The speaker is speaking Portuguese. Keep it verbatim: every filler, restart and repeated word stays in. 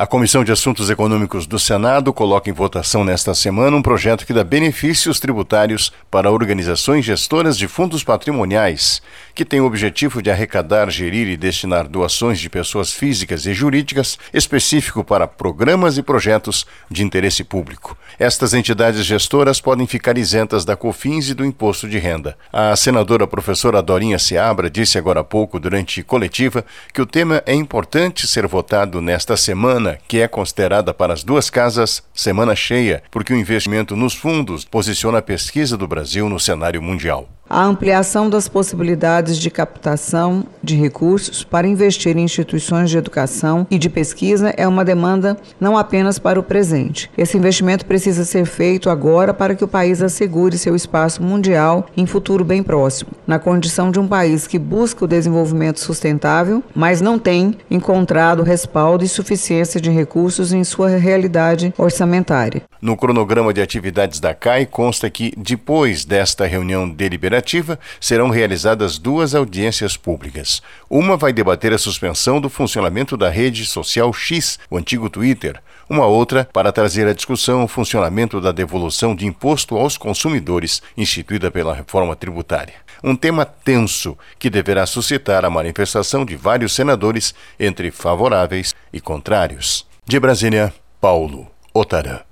A Comissão de Assuntos Econômicos do Senado coloca em votação nesta semana um projeto que dá benefícios tributários para organizações gestoras de fundos patrimoniais, que tem o objetivo de arrecadar, gerir e destinar doações de pessoas físicas e jurídicas específico para programas e projetos de interesse público. Estas entidades gestoras podem ficar isentas da COFINS e do imposto de renda. A senadora professora Dorinha Seabra disse agora há pouco, durante coletiva, que o tema é importante ser votado nesta semana, que é considerada para as duas casas semana cheia, porque o investimento nos fundos posiciona a pesquisa do Brasil no cenário mundial. A ampliação das possibilidades de captação de recursos para investir em instituições de educação e de pesquisa é uma demanda não apenas para o presente. Esse investimento precisa ser feito agora para que o país assegure seu espaço mundial em futuro bem próximo, na condição de um país que busca o desenvolvimento sustentável, mas não tem encontrado respaldo e suficiência de recursos em sua realidade orçamentária. No cronograma de atividades da C A I consta que, depois desta reunião deliberativa, serão realizadas duas audiências públicas. Uma vai debater a suspensão do funcionamento da rede social X, o antigo Twitter. Uma outra para trazer à discussão o funcionamento da devolução de imposto aos consumidores, instituída pela reforma tributária. Um tema tenso que deverá suscitar a manifestação de vários senadores, entre favoráveis e contrários. De Brasília, Paulo Otarã.